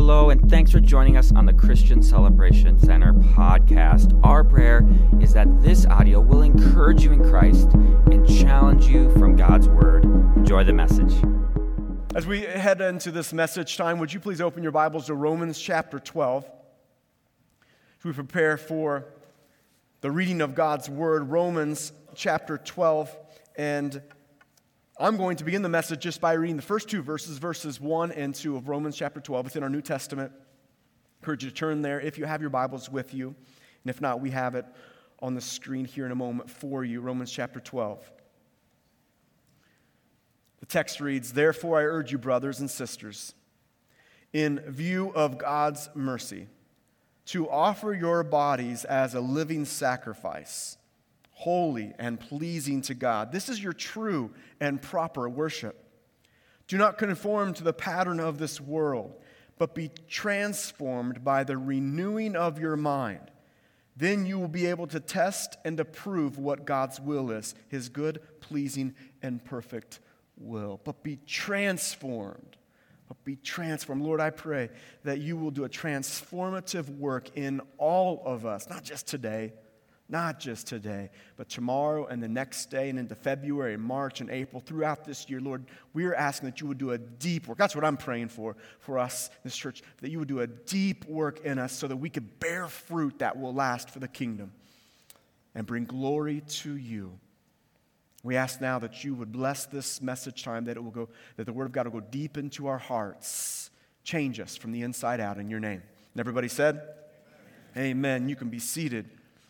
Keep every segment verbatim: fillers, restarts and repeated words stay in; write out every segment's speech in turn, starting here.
Hello, and thanks for joining us on the Christian Celebration Center podcast. Our prayer is that this audio will encourage you in Christ and challenge you from God's Word. Enjoy the message. As we head into this message time, would you please open your Bibles to Romans chapter twelve as we prepare for the reading of God's Word, Romans chapter twelve, and I'm going to begin the message just by reading the first two verses, verses one and two of Romans chapter twelve. It's in our New Testament. I encourage you to turn there if you have your Bibles with you. And if not, we have it on the screen here in a moment for you, Romans chapter twelve. The text reads, "Therefore I urge you, brothers and sisters, in view of God's mercy, to offer your bodies as a living sacrifice, holy and pleasing to God. This is your true and proper worship. Do not conform to the pattern of this world, but be transformed by the renewing of your mind. Then you will be able to test and approve what God's will is, His good, pleasing, and perfect will." But be transformed. But be transformed. Lord, I pray that you will do a transformative work in all of us, not just today, Not just today, but tomorrow and the next day and into February and March and April, throughout this year. Lord, we are asking that you would do a deep work. That's what I'm praying for, for us in this church, that you would do a deep work in us so that we could bear fruit that will last for the kingdom and bring glory to you. We ask now that you would bless this message time, that it will go, that the Word of God will go deep into our hearts, change us from the inside out in your name. And everybody said, Amen. Amen. You can be seated.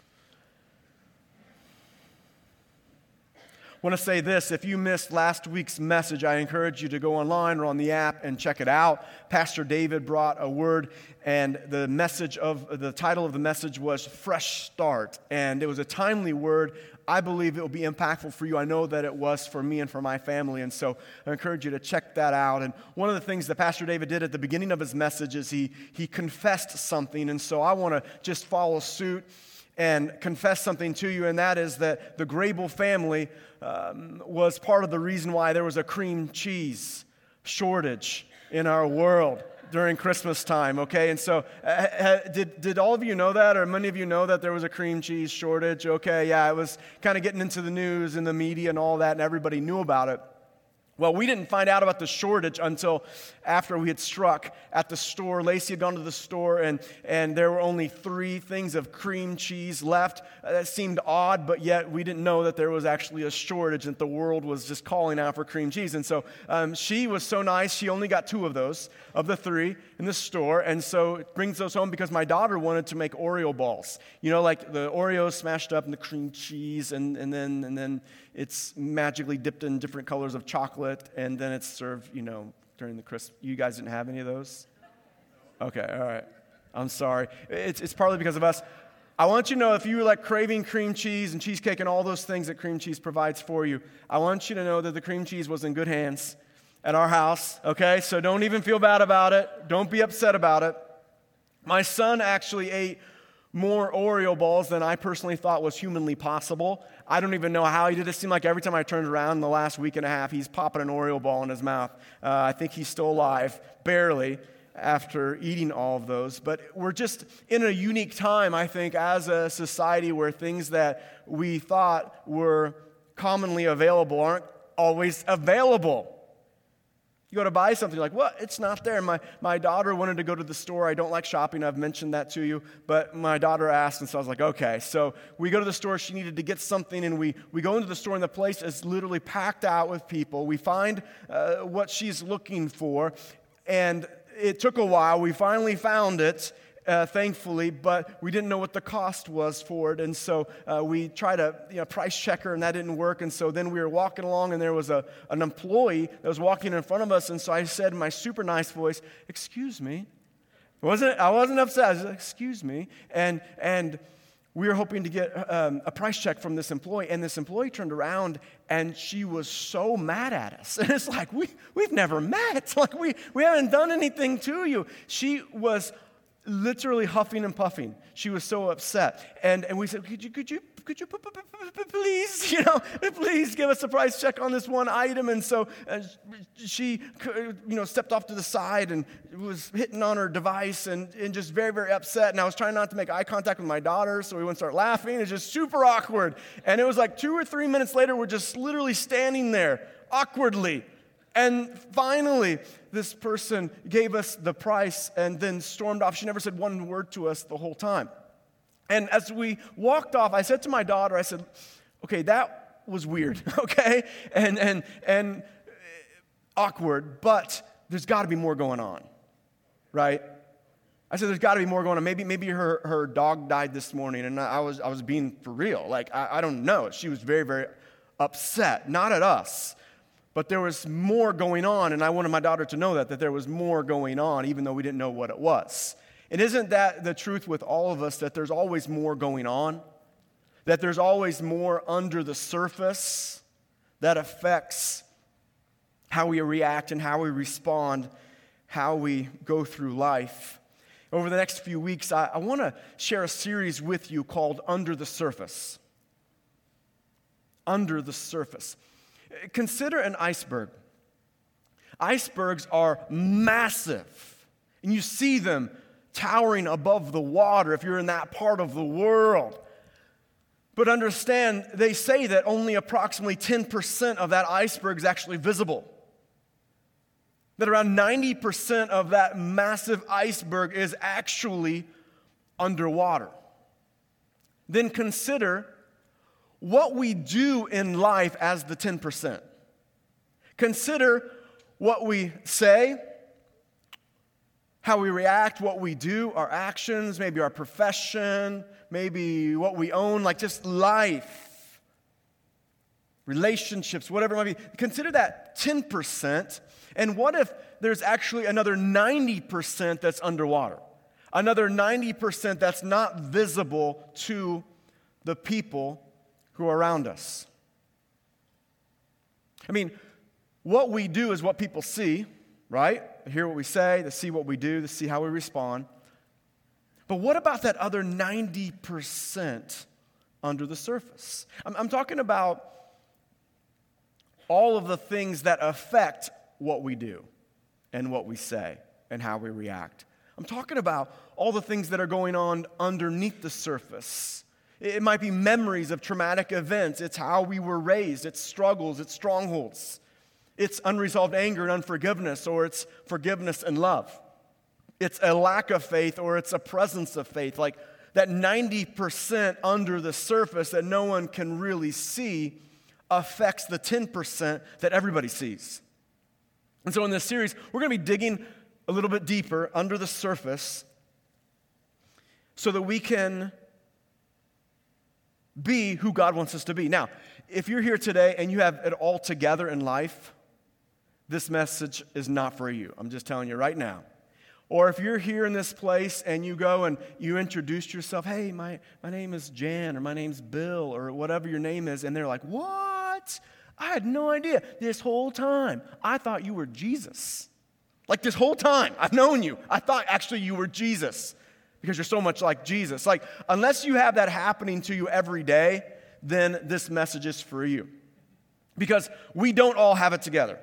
I want to say this: if you missed last week's message, I encourage you to go online or on the app and check it out. Pastor David brought a word, and the message of the title of the message was Fresh Start, and it was a timely word. I believe it will be impactful for you. I know that it was for me and for my family, and so I encourage you to check that out. And one of the things that Pastor David did at the beginning of his message is he he confessed something, and so I want to just follow suit and confess something to you, and that is that the Grable family um, was part of the reason why there was a cream cheese shortage in our world during Christmas time, okay? And so uh, did did all of you know that, or many of you know that there was a cream cheese shortage? Okay, yeah, it was kind of getting into the news and the media and all that, and everybody knew about it. Well, we didn't find out about the shortage until after we had struck at the store. Lacey had gone to the store, and, and there were only three things of cream cheese left. Uh, that seemed odd, but yet we didn't know that there was actually a shortage, and the world was just calling out for cream cheese. And so um, she was so nice, she only got two of those, of the three in the store, and so it brings those home because my daughter wanted to make Oreo balls. You know, like the Oreos smashed up in the cream cheese, and, and then and then it's magically dipped in different colors of chocolate, and then it's served, you know, during the Christmas. You guys didn't have any of those? Okay, all right. I'm sorry. It's it's partly because of us. I want you to know, if you were like craving cream cheese and cheesecake and all those things that cream cheese provides for you, I want you to know that the cream cheese was in good hands at our house, okay? So don't even feel bad about it. Don't be upset about it. My son actually ate more Oreo balls than I personally thought was humanly possible. I don't even know how he did it. It seemed like every time I turned around in the last week and a half, he's popping an Oreo ball in his mouth. Uh, I think he's still alive, barely, after eating all of those. But we're just in a unique time, I think, as a society where things that we thought were commonly available aren't always available. You go to buy something, you're like, what? It's not there. My my daughter wanted to go to the store. I don't like shopping. I've mentioned that to you. But my daughter asked, and so I was like, okay. So we go to the store. She needed to get something, and we, we go into the store, and the place is literally packed out with people. We find uh, what she's looking for, and it took a while. We finally found it, Uh, thankfully, but we didn't know what the cost was for it, and so uh, we tried a you know, price checker, and that didn't work, and so then we were walking along, and there was a an employee that was walking in front of us, and so I said in my super nice voice, "Excuse me." I wasn't, I wasn't upset. I was like, "Excuse me," and and we were hoping to get um, a price check from this employee, and this employee turned around, and she was so mad at us. And it's like, we, we've never met. Like, we, we haven't done anything to you. She was literally huffing and puffing. She was so upset. And, and we said, could you, could you, could you p- p- p- p- please, you know, please give us a price check on this one item. And so uh, she, you know, stepped off to the side and was hitting on her device and, and just very, very upset. And I was trying not to make eye contact with my daughter, so we wouldn't start laughing. It's just super awkward. And it was like two or three minutes later, we're just literally standing there awkwardly. And finally, this person gave us the price and then stormed off. She never said one word to us the whole time. And as we walked off, I said to my daughter, I said, okay, that was weird, okay? And and and awkward, but there's got to be more going on, right? I said, there's got to be more going on. Maybe maybe her, her dog died this morning, and I was I was being for real. Like, I, I don't know. She was very, very upset, not at us. But there was more going on, and I wanted my daughter to know that, that there was more going on, even though we didn't know what it was. And isn't that the truth with all of us, that there's always more going on? That there's always more under the surface that affects how we react and how we respond, how we go through life. Over the next few weeks, I, I want to share a series with you called Under the Surface. Under the Surface. Consider an iceberg. Icebergs are massive, and you see them towering above the water if you're in that part of the world. But understand, they say that only approximately ten percent of that iceberg is actually visible. That around ninety percent of that massive iceberg is actually underwater. Then consider what we do in life as the ten percent. Consider what we say, how we react, what we do, our actions, maybe our profession, maybe what we own, like just life, relationships, whatever it might be. Consider that ten percent, and what if there's actually another ninety percent that's underwater? Another ninety percent that's not visible to the people who are around us. I mean, what we do is what people see, right? They hear what we say, they see what we do, they see how we respond. But what about that other ninety percent under the surface? I'm, I'm talking about all of the things that affect what we do and what we say and how we react. I'm talking about all the things that are going on underneath the surface. It might be memories of traumatic events. It's how we were raised. It's struggles. It's strongholds. It's unresolved anger and unforgiveness, or it's forgiveness and love. It's a lack of faith, or it's a presence of faith. Like that ninety percent under the surface that no one can really see affects the ten percent that everybody sees. And so in this series, we're going to be digging a little bit deeper under the surface so that we can be who God wants us to be. Now, if you're here today and you have it all together in life, this message is not for you. I'm just telling you right now. Or if you're here in this place and you go and you introduce yourself, hey, my, my name is Jan, or my name's Bill, or whatever your name is, and they're like, what? I had no idea. This whole time, I thought you were Jesus. Like this whole time, I've known you. I thought actually you were Jesus. Because you're so much like Jesus. Like, unless you have that happening to you every day, then this message is for you. Because we don't all have it together.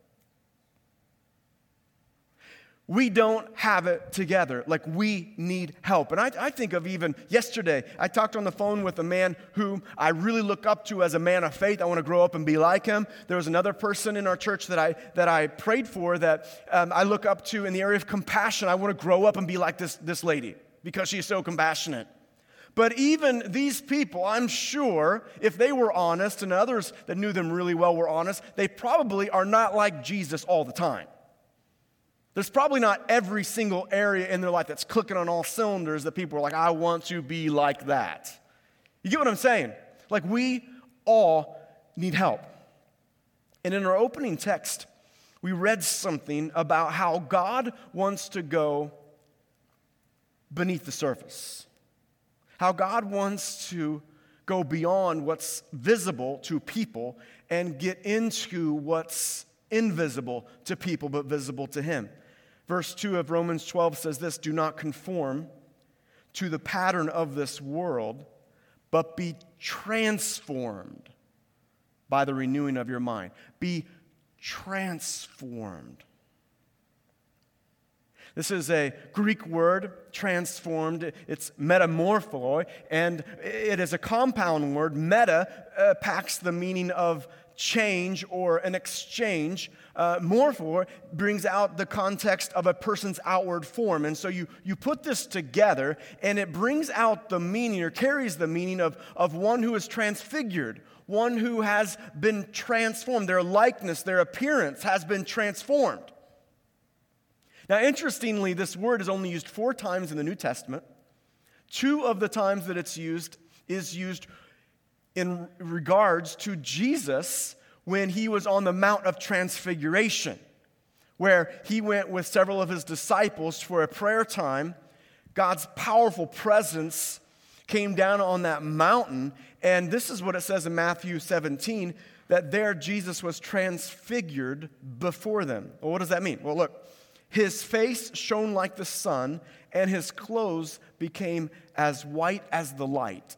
We don't have it together. Like, we need help. And I, I think of even yesterday, I talked on the phone with a man whom I really look up to as a man of faith. I want to grow up and be like him. There was another person in our church that I that I prayed for that um, I look up to in the area of compassion. I want to grow up and be like this, this lady because she's so compassionate. But even these people, I'm sure, if they were honest, and others that knew them really well were honest, they probably are not like Jesus all the time. There's probably not every single area in their life that's clicking on all cylinders that people are like, I want to be like that. You get what I'm saying? Like, we all need help. And in our opening text, we read something about how God wants to go beneath the surface. How God wants to go beyond what's visible to people and get into what's invisible to people but visible to Him. Verse two of Romans twelve says this, do not conform to the pattern of this world, but be transformed by the renewing of your mind. Be transformed. This is a Greek word, transformed. It's metamorpho, and it is a compound word. Meta uh, packs the meaning of change or an exchange. Uh, morpho brings out the context of a person's outward form. And so you, you put this together, and it brings out the meaning or carries the meaning of, of one who is transfigured, one who has been transformed. Their likeness, their appearance has been transformed. Now, interestingly, this word is only used four times in the New Testament. Two of the times that it's used is used in regards to Jesus when he was on the Mount of Transfiguration, where he went with several of his disciples for a prayer time. God's powerful presence came down on that mountain, and this is what it says in Matthew seventeen, that there Jesus was transfigured before them. Well, what does that mean? Well, look. His face shone like the sun, and his clothes became as white as the light.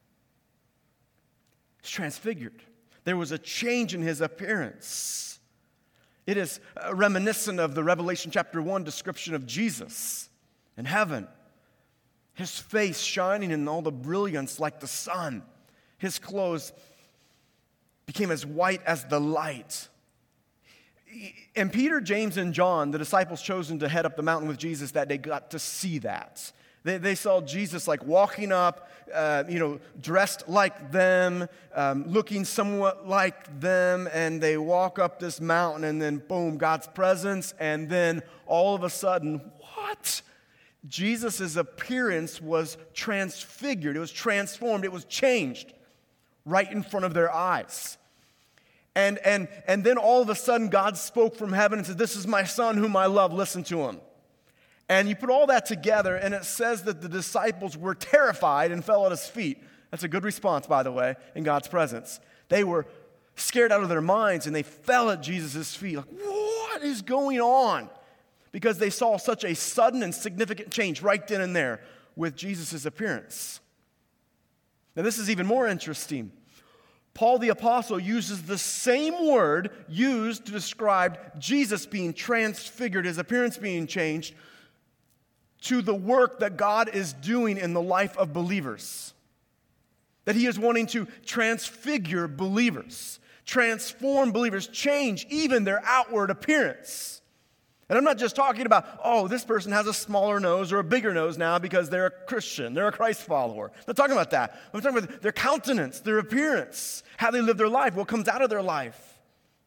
He's transfigured. There was a change in his appearance. It is reminiscent of the Revelation chapter one description of Jesus in heaven. His face shining in all the brilliance like the sun. His clothes became as white as the light. And Peter, James, and John, the disciples chosen to head up the mountain with Jesus that day, got to see that. They, they saw Jesus like walking up, uh, you know, dressed like them, um, looking somewhat like them, and they walk up this mountain, and then boom, God's presence, and then all of a sudden, what? Jesus' appearance was transfigured. It was transformed. It was changed right in front of their eyes. And, and, and then all of a sudden, God spoke from heaven and said, this is my son whom I love, listen to him. And you put all that together, and it says that the disciples were terrified and fell at his feet. That's a good response, by the way, in God's presence. They were scared out of their minds, and they fell at Jesus' feet. Like, what is going on? Because they saw such a sudden and significant change right then and there with Jesus' appearance. Now, this is even more interesting. Paul the Apostle uses the same word used to describe Jesus being transfigured, his appearance being changed, to the work that God is doing in the life of believers. That he is wanting to transfigure believers, transform believers, change even their outward appearance. And I'm not just talking about, oh, this person has a smaller nose or a bigger nose now because they're a Christian, they're a Christ follower. I'm not talking about that. I'm talking about their countenance, their appearance, how they live their life, what comes out of their life.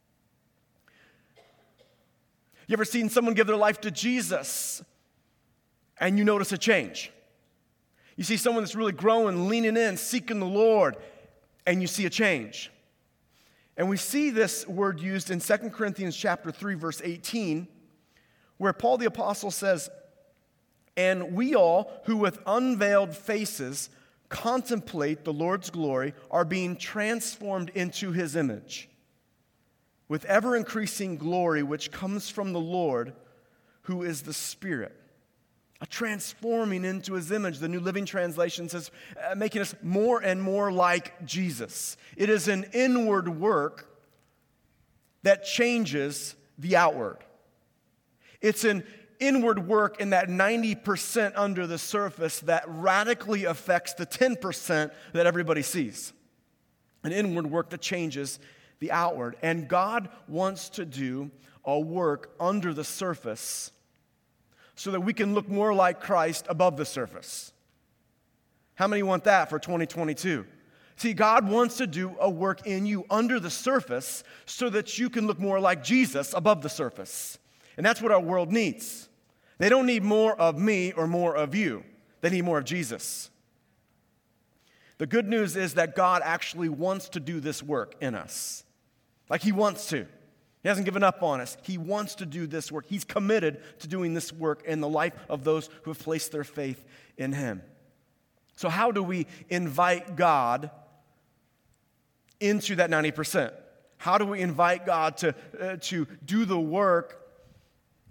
You ever seen someone give their life to Jesus and you notice a change? You see someone that's really growing, leaning in, seeking the Lord, and you see a change. And we see this word used in Second Corinthians chapter three, verse eighteen, where Paul the Apostle says, and we all who with unveiled faces contemplate the Lord's glory are being transformed into his image with ever-increasing glory which comes from the Lord who is the Spirit. A transforming into his image. The New Living Translation says, uh, making us more and more like Jesus. It is an inward work that changes the outward. It's an inward work in that ninety percent under the surface that radically affects the ten percent that everybody sees. An inward work that changes the outward. And God wants to do a work under the surface so that we can look more like Christ above the surface. How many want that for twenty twenty-two? See, God wants to do a work in you under the surface so that you can look more like Jesus above the surface. And that's what our world needs. They don't need more of me or more of you. They need more of Jesus. The good news is that God actually wants to do this work in us. Like he wants to. He hasn't given up on us. He wants to do this work. He's committed to doing this work in the life of those who have placed their faith in him. So how do we invite God into that ninety percent? How do we invite God to, uh, to do the work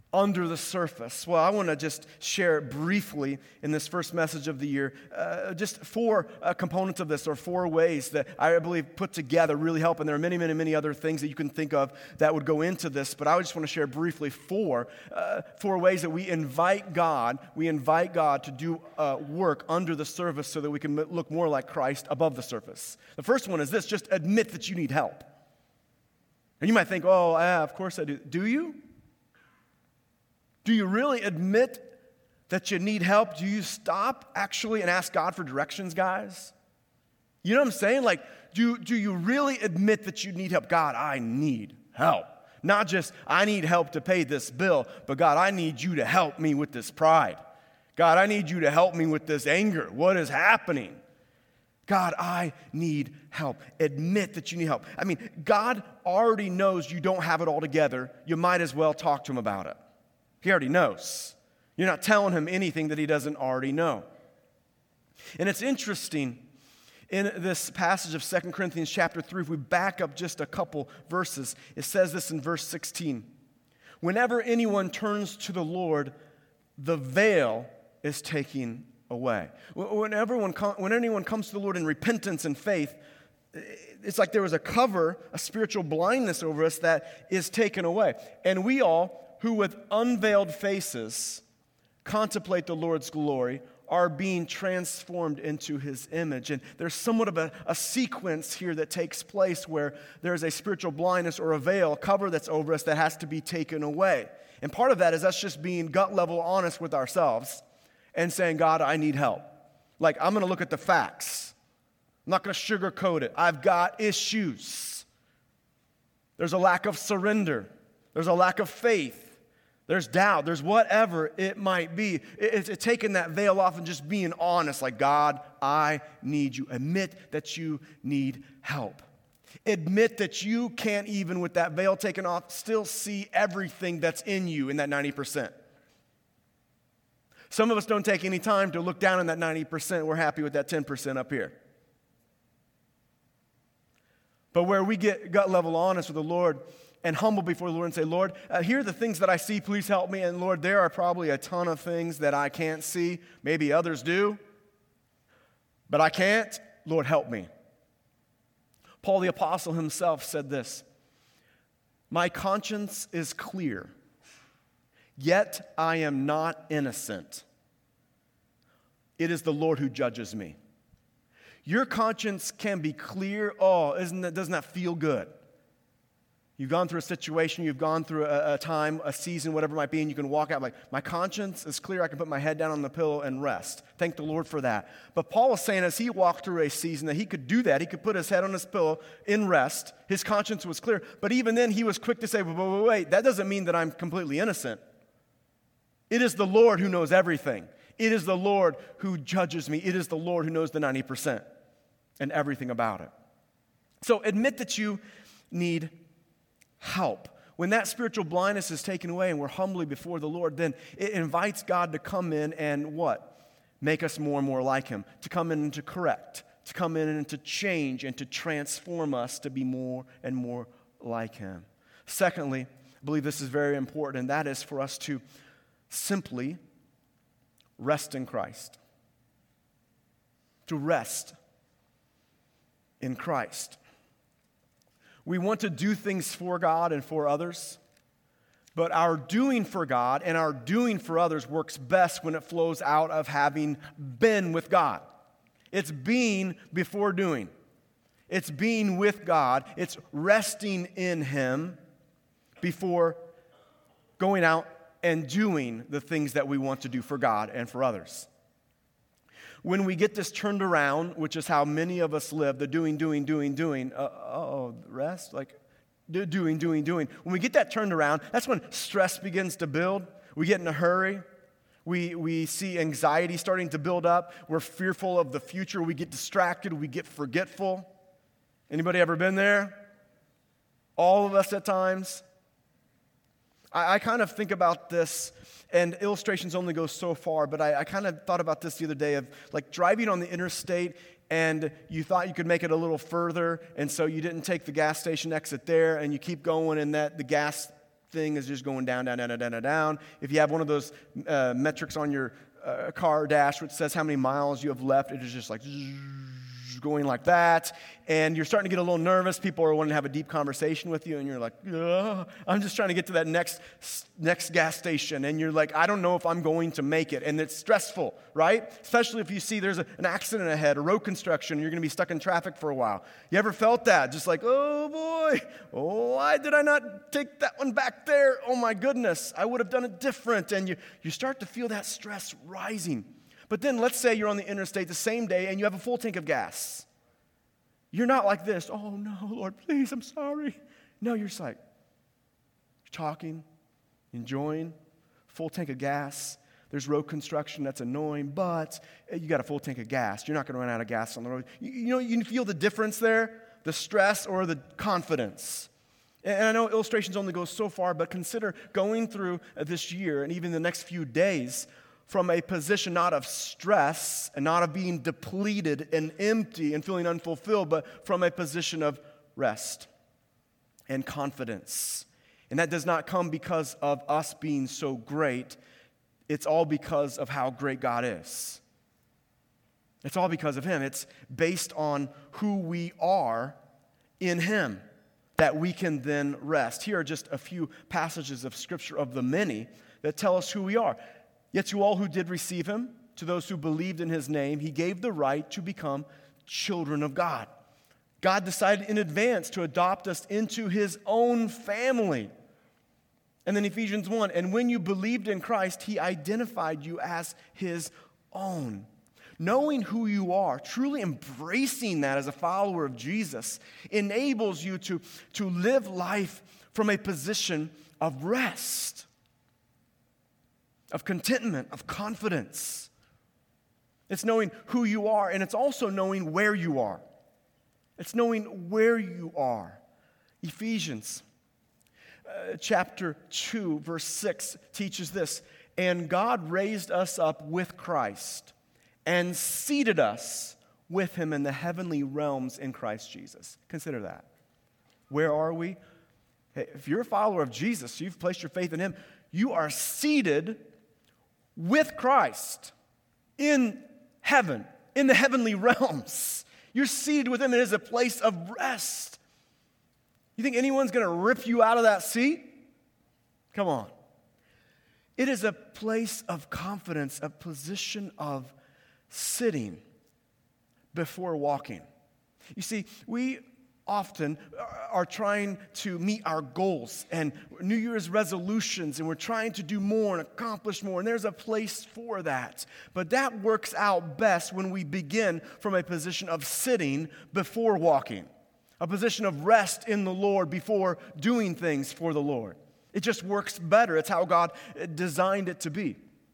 under the surface? Well, I want to just share briefly in this first message of the year, uh, just four uh, components of this, or four ways that I believe put together really help. And there are many, many, many other things that you can think of that would go into this, but I just want to share briefly four, uh, four ways that we invite God, we invite God to do uh, work under the surface so that we can look more like Christ above the surface. The first one is this: just admit that you need help. And you might think, oh, yeah, of course I do. Do you? Do you really admit that you need help? Do you stop actually and ask God for directions, guys? You know what I'm saying? Like, do, do you really admit that you need help? God, I need help. Not just, I need help to pay this bill, but God, I need you to help me with this pride. God, I need you to help me with this anger. What is happening? God, I need help. Admit that you need help. I mean, God already knows you don't have it all together. You might as well talk to him about it. He already knows. You're not telling him anything that he doesn't already know. And it's interesting, in this passage of Second Corinthians chapter three, if we back up just a couple verses, it says this in verse sixteen. Whenever anyone turns to the Lord, the veil is taken away. When, everyone, when anyone comes to the Lord in repentance and faith, it's like there was a cover, a spiritual blindness over us that is taken away. And we all, who with unveiled faces contemplate the Lord's glory, are being transformed into his image. And there's somewhat of a, a sequence here that takes place where there's a spiritual blindness or a veil, a cover that's over us that has to be taken away. And part of that is us just being gut level honest with ourselves and saying, God, I need help. Like, I'm going to look at the facts. I'm not going to sugarcoat it. I've got issues. There's a lack of surrender. There's a lack of faith. There's doubt. There's whatever it might be. It's taking that veil off and just being honest, like, God, I need you. Admit that you need help. Admit that you can't, even with that veil taken off, still see everything that's in you in that ninety percent. Some of us don't take any time to look down in that ninety percent. We're happy with that ten percent up here. But where we get gut level honest with the Lord and humble before the Lord and say, Lord, uh, here are the things that I see, please help me. And Lord, there are probably a ton of things that I can't see. Maybe others do, but I can't. Lord, help me. Paul the Apostle himself said this: my conscience is clear, yet I am not innocent. It is the Lord who judges me. Your conscience can be clear. Oh, isn't that, doesn't that feel good? You've gone through a situation, you've gone through a, a time, a season, whatever it might be, and you can walk out like, my conscience is clear, I can put my head down on the pillow and rest. Thank the Lord for that. But Paul was saying as he walked through a season that he could do that. He could put his head on his pillow in rest. His conscience was clear. But even then, he was quick to say, wait, wait, wait, that doesn't mean that I'm completely innocent. It is the Lord who knows everything. It is the Lord who judges me. It is the Lord who knows the ninety percent and everything about it. So admit that you need help. When that spiritual blindness is taken away and we're humbly before the Lord, then it invites God to come in and what? Make us more and more like him, to come in and to correct, to come in and to change and to transform us to be more and more like him. Secondly, I believe this is very important, and that is for us to simply rest in Christ. To rest in Christ. We want to do things for God and for others, but our doing for God and our doing for others works best when it flows out of having been with God. It's being before doing. It's being with God. It's resting in him before going out and doing the things that we want to do for God and for others. When we get this turned around, which is how many of us live, the doing, doing, doing, doing, uh, oh, rest, like do, doing, doing, doing. When we get that turned around, that's when stress begins to build. We get in a hurry. We, we see anxiety starting to build up. We're fearful of the future. We get distracted. We get forgetful. Anybody ever been there? All of us at times. I, I kind of think about this, and illustrations only go so far, but I, I kind of thought about this the other day of like driving on the interstate, and you thought you could make it a little further, and so you didn't take the gas station exit there, and you keep going, and that the gas thing is just going down, down, down, down, down, down. If you have one of those uh, metrics on your uh, car dash which says how many miles you have left, it is just like going like that, and you're starting to get a little nervous. People are wanting to have a deep conversation with you, and you're like, ugh, I'm just trying to get to that next next gas station, and you're like, I don't know if I'm going to make it, and it's stressful, right? Especially if you see there's a, an accident ahead, a road construction, and you're going to be stuck in traffic for a while. You ever felt that? Just like, oh boy, why did I not take that one back there? Oh my goodness, I would have done it different, and you, you start to feel that stress rising. But then let's say you're on the interstate the same day and you have a full tank of gas. You're not like this, oh no, Lord, please, I'm sorry. No, you're just like, you're talking, enjoying, full tank of gas. There's road construction that's annoying, but you got a full tank of gas. You're not going to run out of gas on the road. You, you know, you feel the difference there, the stress or the confidence. And I know illustrations only go so far, but consider going through this year and even the next few days from a position not of stress and not of being depleted and empty and feeling unfulfilled, but from a position of rest and confidence. And that does not come because of us being so great. It's all because of how great God is. It's all because of Him. It's based on who we are in Him that we can then rest. Here are just a few passages of Scripture of the many that tell us who we are. Yet to all who did receive Him, to those who believed in His name, He gave the right to become children of God. God decided in advance to adopt us into His own family. And then Ephesians one, and when you believed in Christ, He identified you as His own. Knowing who you are, truly embracing that as a follower of Jesus, enables you to, to live life from a position of rest, of contentment, of confidence. It's knowing who you are, and it's also knowing where you are. It's knowing where you are. Ephesians uh, chapter two, verse six teaches this, and God raised us up with Christ and seated us with Him in the heavenly realms in Christ Jesus. Consider that. Where are we? Hey, if you're a follower of Jesus, you've placed your faith in Him, you are seated with Christ in heaven, in the heavenly realms. You're seated with Him. It is a place of rest. You think anyone's going to rip you out of that seat? Come on. It is a place of confidence, a position of sitting before walking. You see, we often are trying to meet our goals and New Year's resolutions, and we're trying to do more and accomplish more, and there's a place for that. But that works out best when we begin from a position of sitting before walking, a position of rest in the Lord before doing things for the Lord. It just works better. It's how God designed it to be.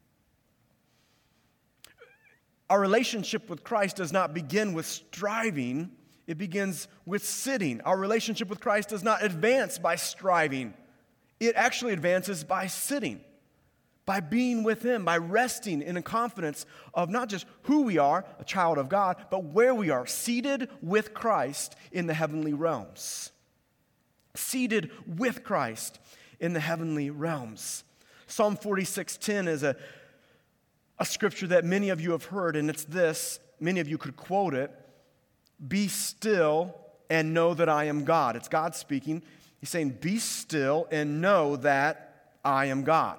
Our relationship with Christ does not begin with striving. It begins with sitting. Our relationship with Christ does not advance by striving. It actually advances by sitting, by being with Him, by resting in a confidence of not just who we are, a child of God, but where we are, seated with Christ in the heavenly realms. Seated with Christ in the heavenly realms. Psalm forty-six ten is a, a scripture that many of you have heard, and it's this. Many of you could quote it. Be still and know that I am God. It's God speaking. He's saying, be still and know that I am God.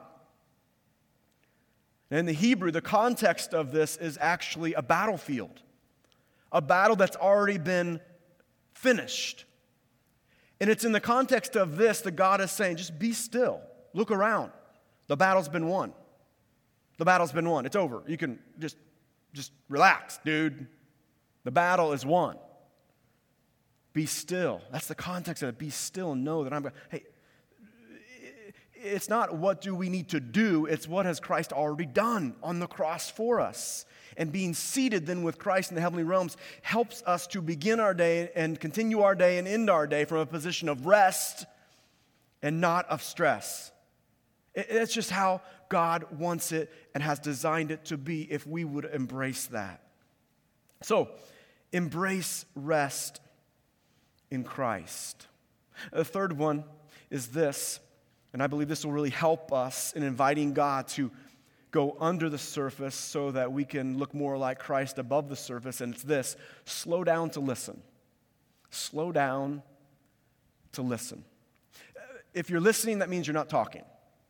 And in the Hebrew, the context of this is actually a battlefield, a battle that's already been finished. And it's in the context of this that God is saying, just be still. Look around. The battle's been won. The battle's been won. It's over. You can just, just relax, dude. The battle is won. Be still. That's the context of it. Be still and know that I'm God. Hey, it's not what do we need to do, it's what has Christ already done on the cross for us. And being seated then with Christ in the heavenly realms helps us to begin our day and continue our day and end our day from a position of rest and not of stress. It's just how God wants it and has designed it to be if we would embrace that. So, embrace rest in Christ. The third one is this. And I believe this will really help us in inviting God to go under the surface so that we can look more like Christ above the surface. And it's this: slow down to listen. Slow down to listen. If you're listening, that means you're not talking.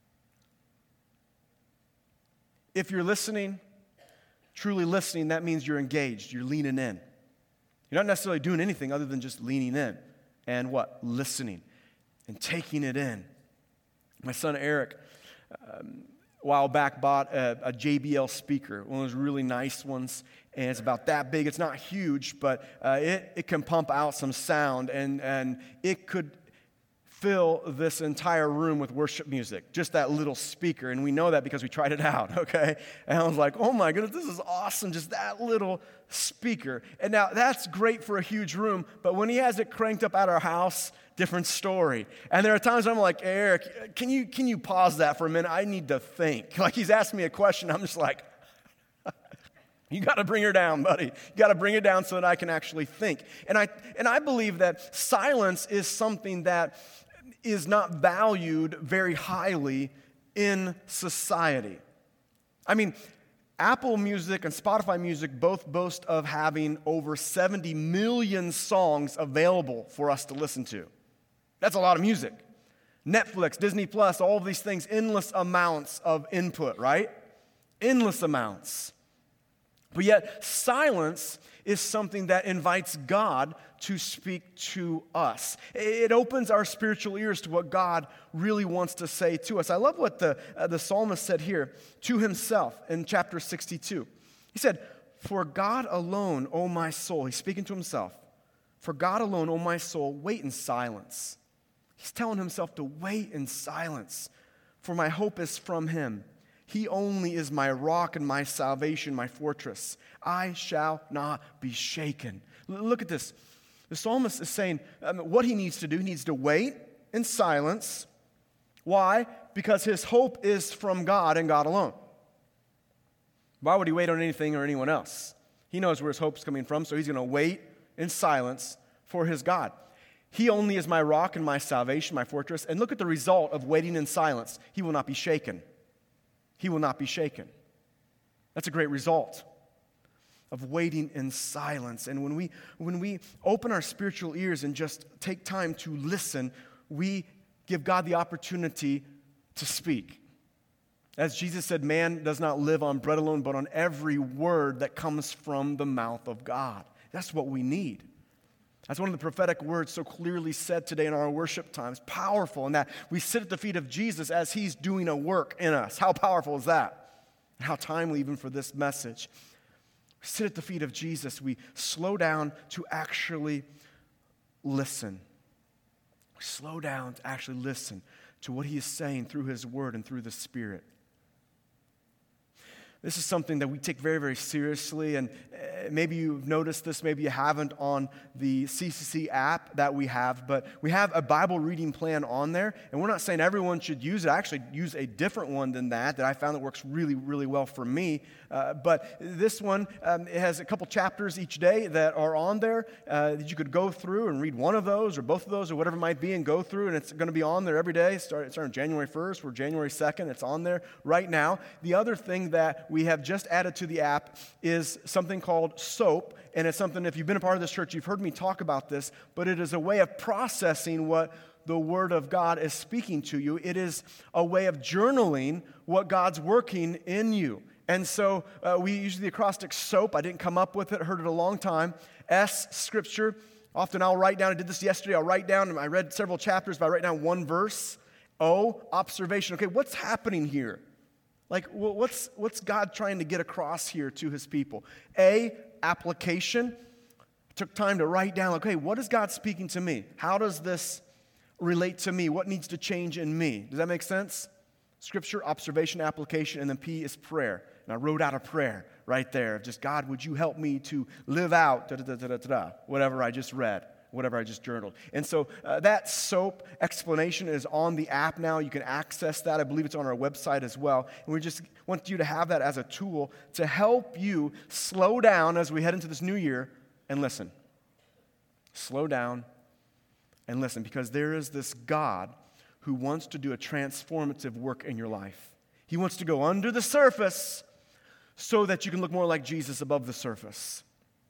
If you're listening, truly listening, that means you're engaged, you're leaning in. You're not necessarily doing anything other than just leaning in and what? Listening and taking it in. My son Eric, um, a while back, bought a, a J B L speaker, one of those really nice ones, and it's about that big. It's not huge, but uh, it, it can pump out some sound, and, and it could fill this entire room with worship music, just that little speaker, and we know that because we tried it out, okay? And I was like, oh my goodness, this is awesome, just that little speaker. And now, that's great for a huge room, but when he has it cranked up at our house, different story. And there are times I'm like, Eric, can you can you pause that for a minute? I need to think. Like, he's asking me a question, I'm just like, you got to bring her down, buddy. You got to bring it down so that I can actually think. And I and I believe that silence is something that is not valued very highly in society. I mean, Apple Music and Spotify Music both boast of having over seventy million songs available for us to listen to. That's a lot of music. Netflix, Disney Plus, all of these things, endless amounts of input, right? Endless amounts. But yet, silence is something that invites God to speak to us. It opens our spiritual ears to what God really wants to say to us. I love what the, uh, the psalmist said here to himself in chapter sixty-two. He said, "For God alone, O my soul," he's speaking to himself, "For God alone, O my soul, wait in silence." He's telling himself to wait in silence, for my hope is from him. He only is my rock and my salvation, my fortress. I shall not be shaken. L- look at this. The psalmist is saying um, what he needs to do. He needs to wait in silence. Why? Because his hope is from God and God alone. Why would he wait on anything or anyone else? He knows where his hope's coming from, so he's going to wait in silence for his God. He only is my rock and my salvation, my fortress. And look at the result of waiting in silence. He will not be shaken. He will not be shaken. That's a great result of waiting in silence. And when we when we open our spiritual ears and just take time to listen, we give God the opportunity to speak. As Jesus said, man does not live on bread alone, but on every word that comes from the mouth of God. That's what we need. That's one of the prophetic words so clearly said today in our worship times. Powerful in that we sit at the feet of Jesus as he's doing a work in us. How powerful is that? And how timely even for this message. We sit at the feet of Jesus. We slow down to actually listen. We slow down to actually listen to what he is saying through his word and through the Spirit. This is something that we take very, very seriously, and maybe you've noticed this, maybe you haven't on the C C C app that we have, but we have a Bible reading plan on there, and we're not saying everyone should use it. I actually use a different one than that that I found that works really, really well for me, uh, but this one, um, it has a couple chapters each day that are on there uh, that you could go through and read one of those or both of those or whatever it might be and go through, and it's going to be on there every day. Start, starting January first, we're January second, it's on there right now. The other thing that we have just added to the app is something called SOAP, and it's something, if you've been a part of this church, you've heard me talk about this, but it is a way of processing what the Word of God is speaking to you. It is a way of journaling what God's working in you. And so uh, we use the acrostic SOAP. I didn't come up with it, heard it a long time. S, Scripture. Often I'll write down, I did this yesterday, I'll write down, and I read several chapters, but I write down one verse. O, observation. Okay, what's happening here? Like, what's, what's God trying to get across here to his people? A, application. I took time to write down, okay, what is God speaking to me? How does this relate to me? What needs to change in me? Does that make sense? Scripture, observation, application, and then P is prayer. And I wrote out a prayer right there of just, God, would you help me to live out da, da, da, da, da, da, whatever I just read, whatever I just journaled. And so uh, that SOAP explanation is on the app now. You can access that. I believe it's on our website as well. And we just want you to have that as a tool to help you slow down as we head into this new year and listen. Slow down and listen, because there is this God who wants to do a transformative work in your life. He wants to go under the surface so that you can look more like Jesus above the surface.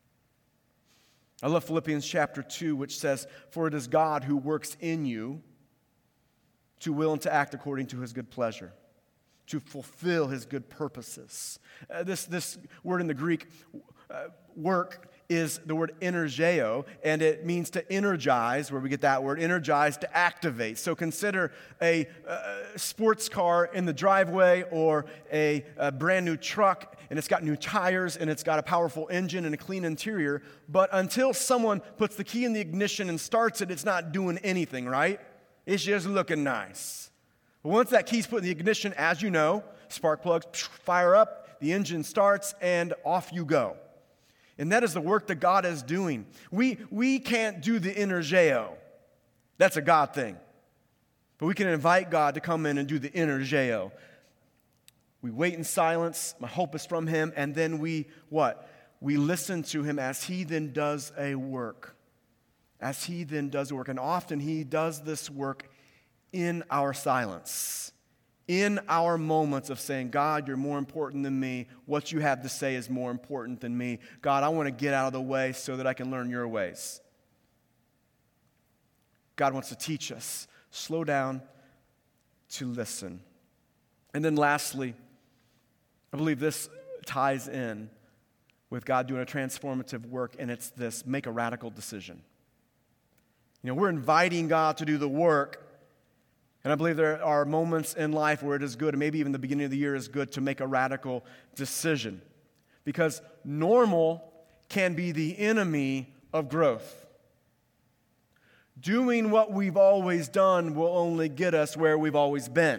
I love Philippians chapter two, which says, "For it is God who works in you to will and to act according to his good pleasure, to fulfill his good purposes." Uh, this, this word in the Greek, uh, work, is the word energeo, and it means to energize, where we get that word, energize, to activate. So consider a uh, sports car in the driveway or a, a brand new truck, and it's got new tires, and it's got a powerful engine and a clean interior, but until someone puts the key in the ignition and starts it, it's not doing anything, right? It's just looking nice. But once that key's put in the ignition, as you know, spark plugs fire up, the engine starts, and off you go. And that is the work that God is doing. We, we can't do the energeo. That's a God thing. But we can invite God to come in and do the energeo. We wait in silence. My hope is from him. And then we, what? We listen to him as he then does a work. As he then does work. And often he does this work in our silence. In our moments of saying, God, you're more important than me. What you have to say is more important than me. God, I want to get out of the way so that I can learn your ways. God wants to teach us. Slow down to listen. And then lastly, I believe this ties in with God doing a transformative work, and it's this: make a radical decision. You know, we're inviting God to do the work. And I believe there are moments in life where it is good, and maybe even the beginning of the year is good, to make a radical decision. Because normal can be the enemy of growth. Doing what we've always done will only get us where we've always been.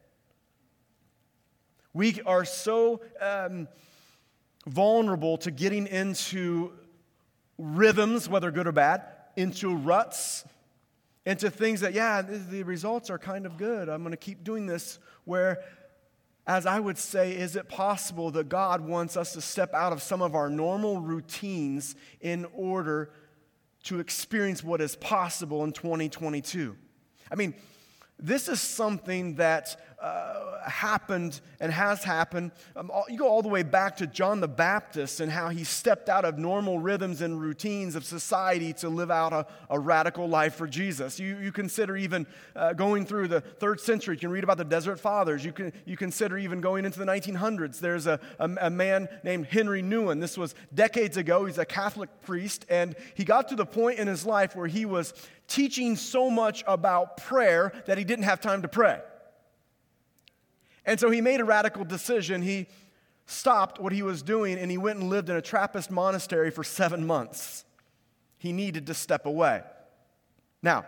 We are so um, vulnerable to getting into rhythms, whether good or bad, into ruts, into things that, yeah, the results are kind of good. I'm going to keep doing this. Where, as I would say, is it possible that God wants us to step out of some of our normal routines in order to experience what is possible in twenty twenty-two? I mean, this is something that uh, happened and has happened. Um, all, you go all the way back to John the Baptist and how he stepped out of normal rhythms and routines of society to live out a, a radical life for Jesus. You, you consider even uh, going through the third century. You can read about the Desert Fathers. You can you consider even going into the nineteen hundreds. There's a, a, a man named Henry Nouwen. This was decades ago. He's a Catholic priest, and he got to the point in his life where he was teaching so much about prayer that he didn't have time to pray. And so he made a radical decision. He stopped what he was doing and he went and lived in a Trappist monastery for seven months. He needed to step away. Now,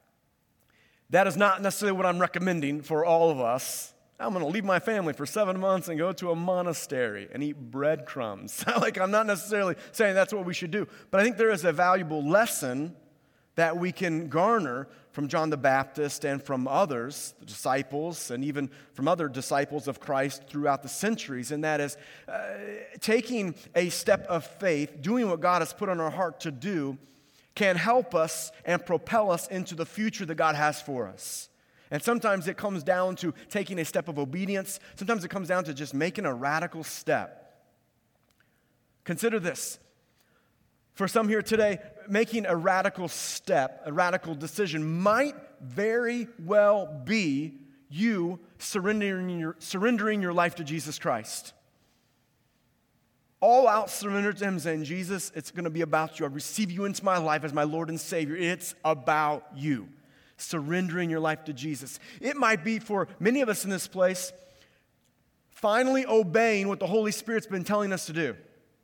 that is not necessarily what I'm recommending for all of us. I'm going to leave my family for seven months and go to a monastery and eat breadcrumbs. Like, I'm not necessarily saying that's what we should do. But I think there is a valuable lesson that we can garner from John the Baptist and from others, the disciples, and even from other disciples of Christ throughout the centuries, and that is uh, taking a step of faith, doing what God has put on our heart to do, can help us and propel us into the future that God has for us. And sometimes it comes down to taking a step of obedience. Sometimes it comes down to just making a radical step. Consider this. For some here today, making a radical step, a radical decision might very well be you surrendering your, surrendering your life to Jesus Christ. All out surrender to him, saying, Jesus, it's going to be about you. I receive you into my life as my Lord and Savior. It's about you. Surrendering your life to Jesus. It might be for many of us in this place, finally obeying what the Holy Spirit's been telling us to do.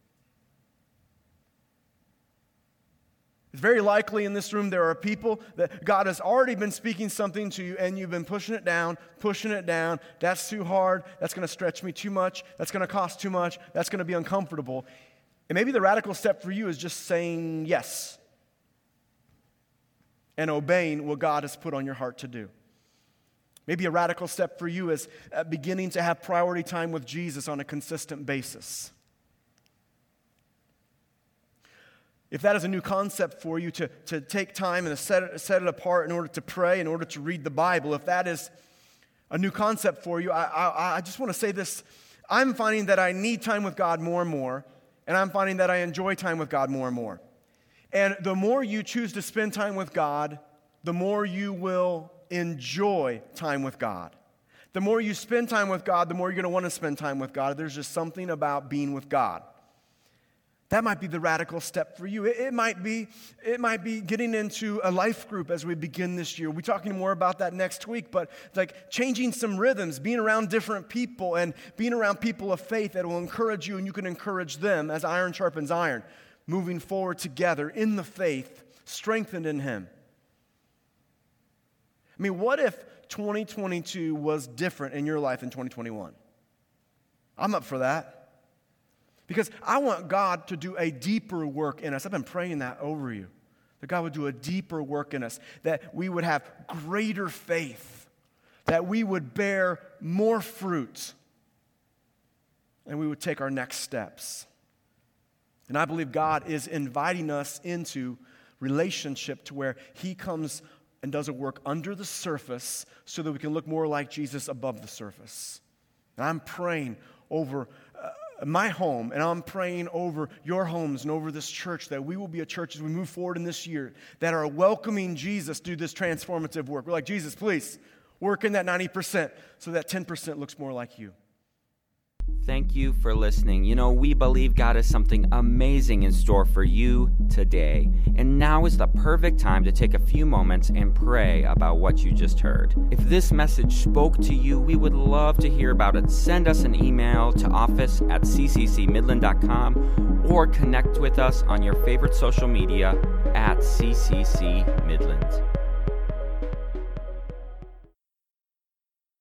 It's very likely in this room there are people that God has already been speaking something to you and you've been pushing it down, pushing it down. That's too hard. That's going to stretch me too much. That's going to cost too much. That's going to be uncomfortable. And maybe the radical step for you is just saying yes and obeying what God has put on your heart to do. Maybe a radical step for you is uh, beginning to have priority time with Jesus on a consistent basis. if that is a new concept for you to, to take time and to set it, set it apart in order to pray, in order to read the Bible, if that is a new concept for you, I, I, I just want to say this. I'm finding that I need time with God more and more, and I'm finding that I enjoy time with God more and more. And the more you choose to spend time with God, the more you will enjoy time with God. The more you spend time with God, the more you're going to want to spend time with God. There's just something about being with God. That might be the radical step for you. It, it might be, it might be getting into a life group as we begin this year. We'll be talking more about that next week, but like changing some rhythms, being around different people and being around people of faith that will encourage you and you can encourage them as iron sharpens iron, moving forward together in the faith, strengthened in Him. I mean, what if twenty twenty-two was different in your life than twenty twenty-one? I'm up for that. Because I want God to do a deeper work in us. I've been praying that over you. That God would do a deeper work in us. That we would have greater faith. That we would bear more fruit. And we would take our next steps. And I believe God is inviting us into relationship to where He comes and does a work under the surface so that we can look more like Jesus above the surface. And I'm praying over uh, my home, and I'm praying over your homes and over this church that we will be a church as we move forward in this year that are welcoming Jesus to do this transformative work. We're like, Jesus, please, work in that ninety percent so that ten percent looks more like you. Thank you for listening. You know, we believe God has something amazing in store for you today. And now is the perfect time to take a few moments and pray about what you just heard. If this message spoke to you, we would love to hear about it. Send us an email to office at c c c midland dot com or connect with us on your favorite social media at C C C Midland.